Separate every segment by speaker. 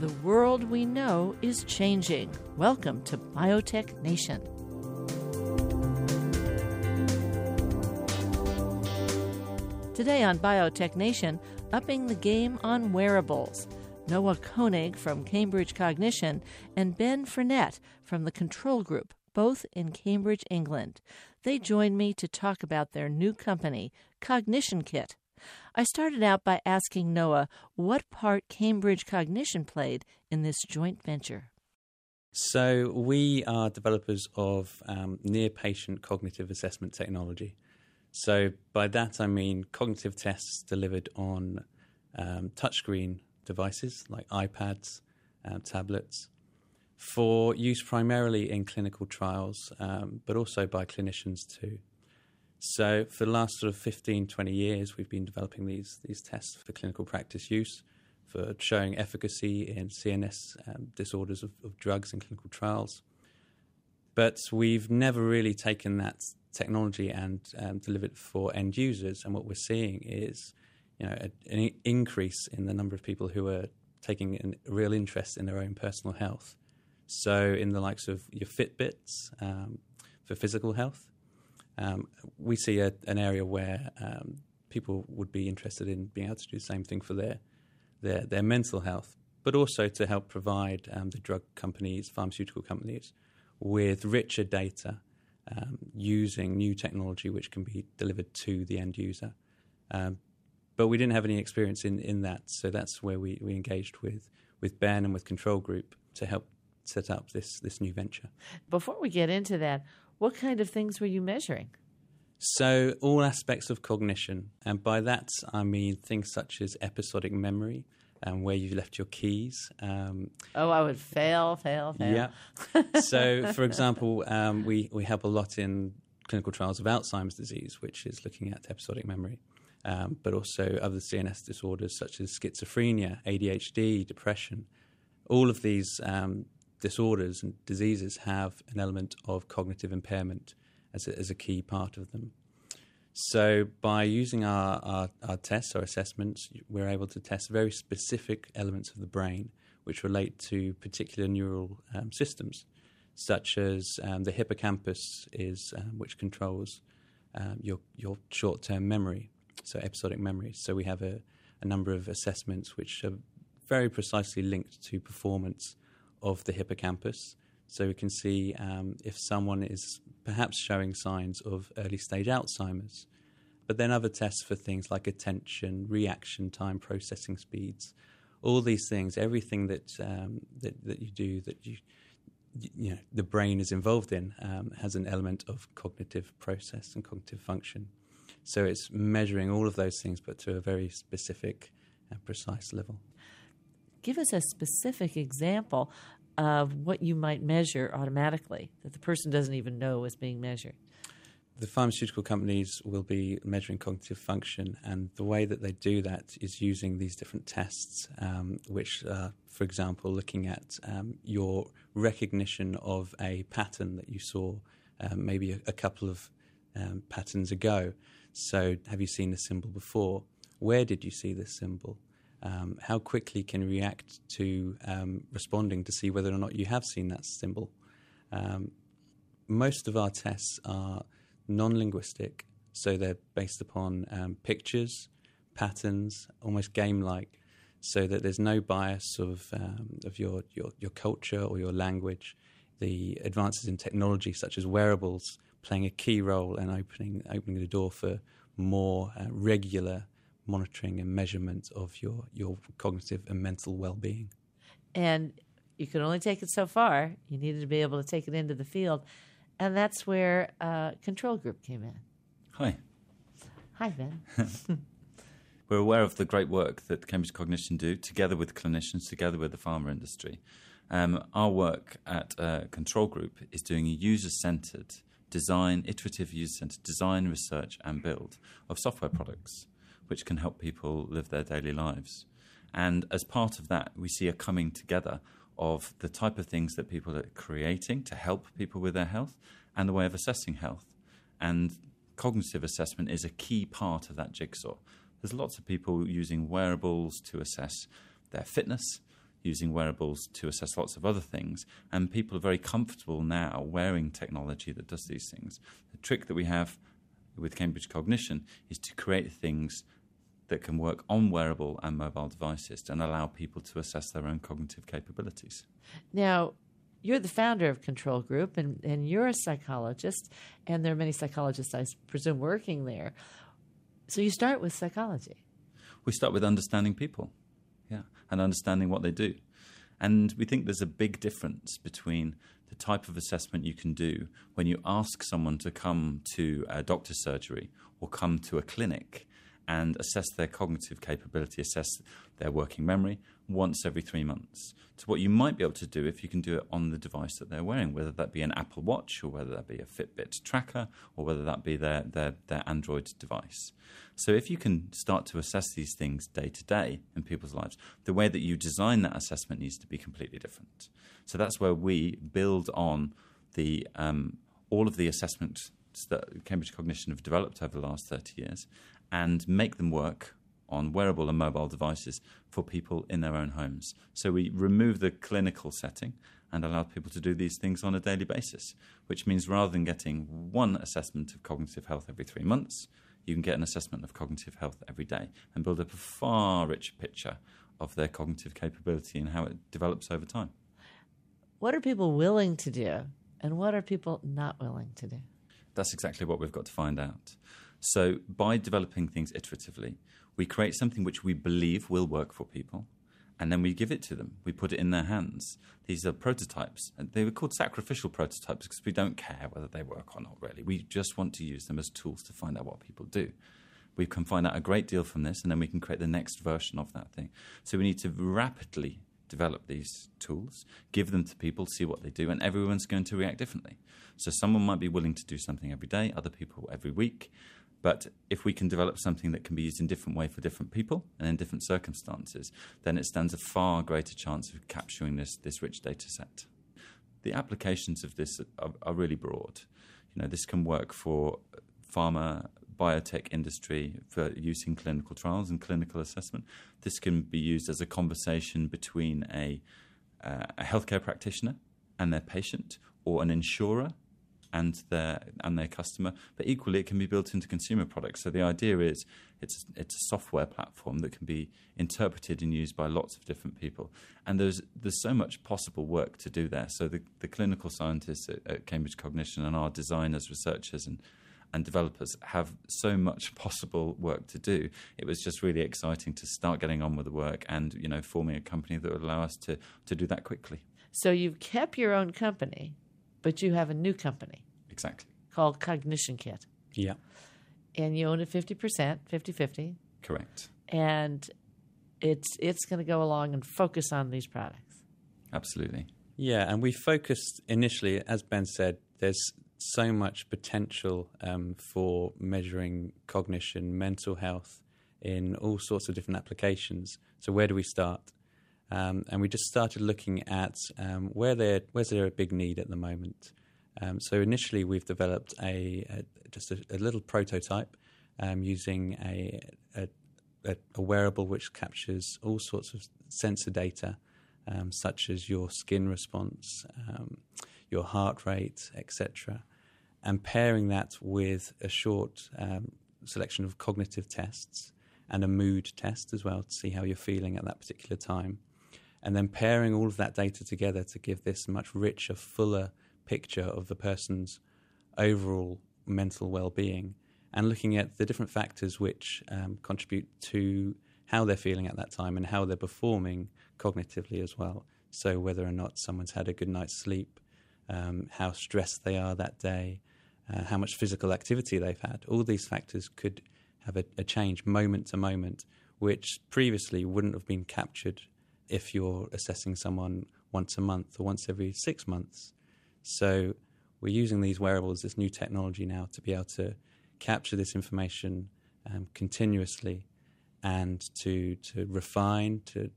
Speaker 1: The world we know is changing. Welcome to Biotech Nation. Today on Biotech Nation, upping the game on wearables. Noah Koenig from Cambridge Cognition and Ben Frenette from the Control Group, both in Cambridge, England. They joined me to talk about their new company, Cognition Kit. I started out by asking Noah what part Cambridge Cognition played in this joint venture.
Speaker 2: So we are developers of near-patient cognitive assessment technology. So by that I mean cognitive tests delivered on touchscreen devices like iPads, tablets, for use primarily in clinical trials, but also by clinicians too. So for the last sort of 15, 20 years, we've been developing these tests for clinical practice use, for showing efficacy in CNS disorders of drugs in clinical trials. But we've never really taken that technology and delivered it for end users. And what we're seeing is, an increase in the number of people who are taking a real interest in their own personal health. So in the likes of your Fitbits for physical health, we see an area where people would be interested in being able to do the same thing for their mental health, but also to help provide the drug companies, pharmaceutical companies, with richer data using new technology which can be delivered to the end user. But we didn't have any experience in that, so that's where we engaged with Ben and with Control Group to help set up this new venture.
Speaker 1: Before we get into that, what kind of things were you measuring?
Speaker 2: So all aspects of cognition, and by that I mean things such as episodic memory, where you've left your keys.
Speaker 1: I would fail.
Speaker 2: Yeah. So, for example, we help a lot in clinical trials of Alzheimer's disease, which is looking at episodic memory, but also other CNS disorders such as schizophrenia, ADHD, depression. All of these disorders and diseases have an element of cognitive impairment as a key part of them. So by using our tests, our assessments, we're able to test very specific elements of the brain which relate to particular neural systems, such as the hippocampus which controls your short-term memory, so episodic memory. So we have a number of assessments which are very precisely linked to performance of the hippocampus. So we can see if someone is perhaps showing signs of early-stage Alzheimer's. But then other tests for things like attention, reaction time, processing speeds, all these things, everything that you do, that the brain is involved in, has an element of cognitive process and cognitive function. So it's measuring all of those things, but to a very specific and precise level.
Speaker 1: Give us a specific example of what you might measure automatically that the person doesn't even know is being measured.
Speaker 2: The pharmaceutical companies will be measuring cognitive function, and the way that they do that is using these different tests, which are, for example, looking at your recognition of a pattern that you saw maybe a couple of patterns ago. So have you seen the symbol before? Where did you see this symbol? How quickly can you react to responding to see whether or not you have seen that symbol? Most of our tests are non-linguistic, so they're based upon pictures, patterns, almost game-like, so that there's no bias of your culture or your language. The advances in technology, such as wearables, playing a key role in opening the door for more regular monitoring and measurement of your cognitive and mental well-being.
Speaker 1: And you can only take it so far. You needed to be able to take it into the field. And that's where Control Group came in.
Speaker 3: Hi.
Speaker 1: Hi, Ben.
Speaker 3: We're aware of the great work that Cambridge Cognition do together with clinicians, together with the pharma industry. Our work at Control Group is doing a user-centered design, iterative user-centered design, research and build of software products which can help people live their daily lives. And as part of that, we see a coming together of the type of things that people are creating to help people with their health and the way of assessing health. And cognitive assessment is a key part of that jigsaw. There's lots of people using wearables to assess their fitness, using wearables to assess lots of other things, and people are very comfortable now wearing technology that does these things. The trick that we have with Cambridge Cognition is to create things that can work on wearable and mobile devices and allow people to assess their own cognitive capabilities.
Speaker 1: Now, you're the founder of Control Group, and you're a psychologist, and there are many psychologists, I presume, working there. So you start with psychology.
Speaker 3: We start with understanding people, and understanding what they do. And we think there's a big difference between the type of assessment you can do when you ask someone to come to a doctor's surgery or come to a clinic and assess their cognitive capability, assess their working memory once every 3 months, to what you might be able to do if you can do it on the device that they're wearing, whether that be an Apple Watch or whether that be a Fitbit tracker or whether that be their Android device. So if you can start to assess these things day to day in people's lives, the way that you design that assessment needs to be completely different. So that's where we build on the all of the assessments that Cambridge Cognition have developed over the last 30 years and make them work on wearable and mobile devices for people in their own homes. So we remove the clinical setting and allow people to do these things on a daily basis, which means rather than getting one assessment of cognitive health every 3 months, you can get an assessment of cognitive health every day and build up a far richer picture of their cognitive capability and how it develops over time.
Speaker 1: What are people willing to do, and what are people not willing to do?
Speaker 3: That's exactly what we've got to find out. So by developing things iteratively, we create something which we believe will work for people, and then we give it to them. We put it in their hands. These are prototypes. They were called sacrificial prototypes because we don't care whether they work or not, really. We just want to use them as tools to find out what people do. We can find out a great deal from this, and then we can create the next version of that thing. So we need to rapidly develop these tools, give them to people, see what they do, and everyone's going to react differently. So someone might be willing to do something every day, other people every week. But if we can develop something that can be used in different way for different people and in different circumstances, then it stands a far greater chance of capturing this rich data set. The applications of this are really broad. This can work for pharma, biotech industry for use in clinical trials and clinical assessment. This can be used as a conversation between a healthcare practitioner and their patient, or an insurer and their customer. But equally, it can be built into consumer products. So the idea is it's a software platform that can be interpreted and used by lots of different people. And there's so much possible work to do there. So the clinical scientists at Cambridge Cognition and our designers, researchers and developers have so much possible work to do. It was just really exciting to start getting on with the work and forming a company that would allow us to do that quickly.
Speaker 1: So you've kept your own company, but you have a new company.
Speaker 3: Exactly.
Speaker 1: Called Cognition Kit.
Speaker 2: Yeah.
Speaker 1: And you own it 50%, 50-50.
Speaker 3: Correct.
Speaker 1: And it's going to go along and focus on these products.
Speaker 3: Absolutely.
Speaker 2: Yeah, and we focused initially, as Ben said, there's so much potential for measuring cognition, mental health in all sorts of different applications. So where do we start? And we just started looking at where's there a big need at the moment. So initially we've developed just a little prototype using a wearable which captures all sorts of sensor data, such as your skin response, your heart rate, etc., and pairing that with a short selection of cognitive tests and a mood test as well to see how you're feeling at that particular time. And then pairing all of that data together to give this much richer, fuller picture of the person's overall mental well-being, and looking at the different factors which contribute to how they're feeling at that time and how they're performing cognitively as well. So whether or not someone's had a good night's sleep, how stressed they are that day, how much physical activity they've had. All these factors could have a change moment to moment, which previously wouldn't have been captured if you're assessing someone once a month or once every 6 months. So we're using these wearables, this new technology now, to be able to capture this information continuously and to refine, to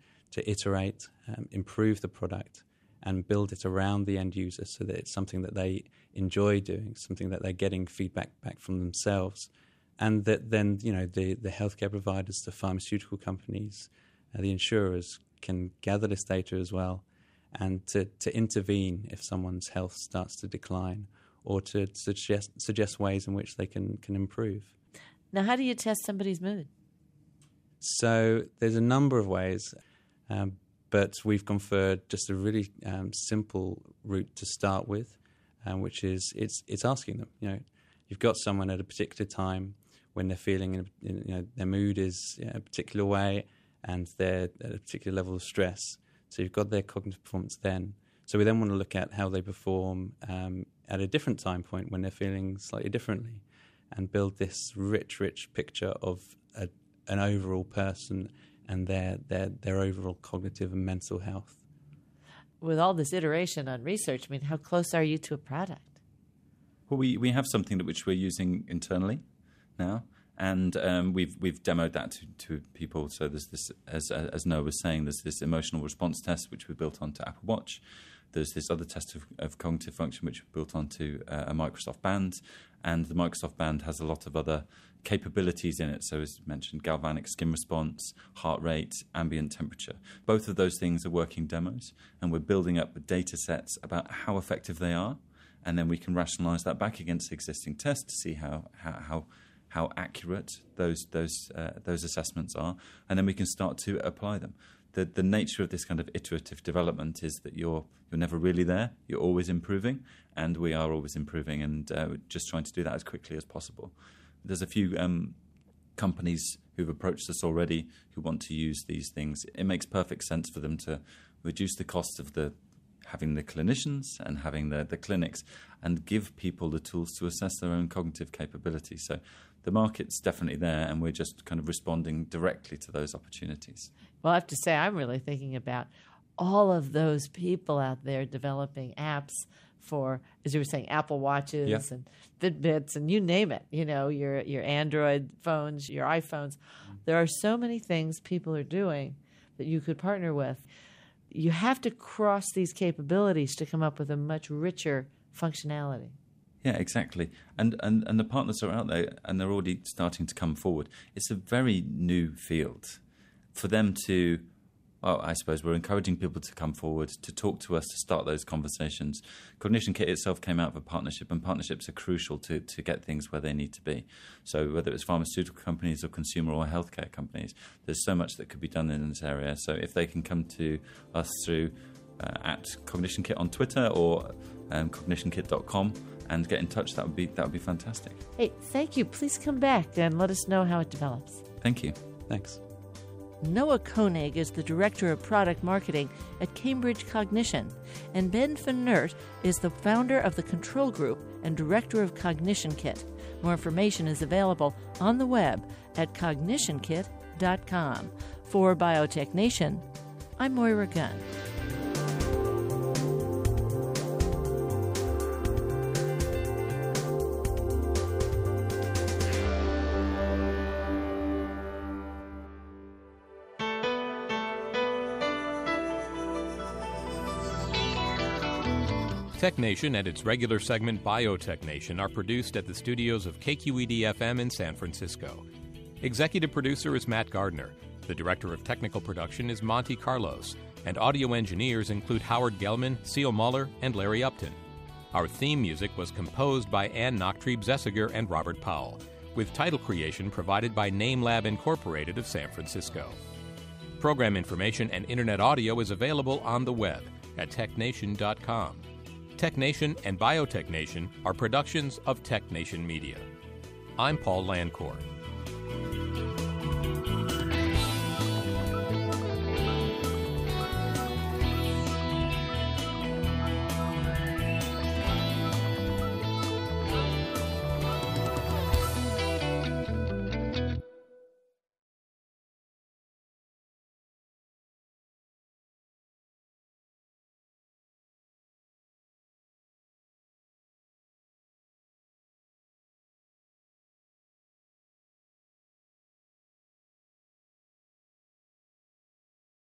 Speaker 2: iterate, improve the product and build it around the end user so that it's something that they enjoy doing, something that they're getting feedback back from themselves, and that then the healthcare providers, the pharmaceutical companies, the insurers can gather this data as well, and to intervene if someone's health starts to decline, or to suggest ways in which they can improve.
Speaker 1: Now, how do you test somebody's mood?
Speaker 2: So there's a number of ways, but we've gone for just a really simple route to start with, which is it's asking them. You've got someone at a particular time when they're feeling, their mood is a particular way, and they're at a particular level of stress. So you've got their cognitive performance then. So we then want to look at how they perform at a different time point when they're feeling slightly differently, and build this rich picture of an overall person and their overall cognitive and mental health.
Speaker 1: With all this iteration on research, how close are you to a product?
Speaker 3: Well, we have something which we're using internally now, and we've demoed that to people. So there's this, as Noah was saying, there's this emotional response test which we built onto Apple Watch. There's this other test of cognitive function which we built onto a Microsoft Band, and the Microsoft Band has a lot of other capabilities in it. So as mentioned, galvanic skin response, heart rate, ambient temperature. Both of those things are working demos, and we're building up data sets about how effective they are, and then we can rationalize that back against existing tests to see how accurate those assessments are, and then we can start to apply them. The nature of this kind of iterative development is that you're never really there. You're always improving, and we are always improving, and we're just trying to do that as quickly as possible. There's a few companies who've approached us already who want to use these things. It makes perfect sense for them to reduce the cost of having the clinicians and having the clinics, and give people the tools to assess their own cognitive capability. So the market's definitely there, and we're just kind of responding directly to those opportunities.
Speaker 1: Well, I have to say, I'm really thinking about all of those people out there developing apps for, as you were saying, Apple Watches and Fitbits and you name it, your Android phones, your iPhones. There are so many things people are doing that you could partner with. You have to cross these capabilities to come up with a much richer functionality.
Speaker 3: Yeah, exactly. And the partners are out there, and they're already starting to come forward. It's a very new field. For them to, I suppose we're encouraging people to come forward, to talk to us, to start those conversations. Cognition Kit itself came out of a partnership, and partnerships are crucial to get things where they need to be. So whether it's pharmaceutical companies or consumer or healthcare companies, there's so much that could be done in this area. So if they can come to us through at Cognition Kit on Twitter or cognitionkit.com and get in touch, that would be fantastic.
Speaker 1: Hey, thank you. Please come back and let us know how it develops.
Speaker 3: Thank you.
Speaker 2: Thanks.
Speaker 1: Noah Koenig is the Director of Product Marketing at Cambridge Cognition, and Ben Fenert is the founder of the Control Group and Director of Cognition Kit. More information is available on the web at cognitionkit.com. For Biotech Nation, I'm Moira Gunn.
Speaker 4: Tech Nation and its regular segment Biotech Nation are produced at the studios of KQED-FM in San Francisco. Executive producer is Matt Gardner. The director of technical production is Monty Carlos. And audio engineers include Howard Gelman, Seal Muller, and Larry Upton. Our theme music was composed by Ann Nachtrieb-Zessiger and Robert Powell, with title creation provided by NameLab Incorporated of San Francisco. Program information and internet audio is available on the web at technation.com. Tech Nation and Biotech Nation are productions of Tech Nation Media. I'm Paul Landcore.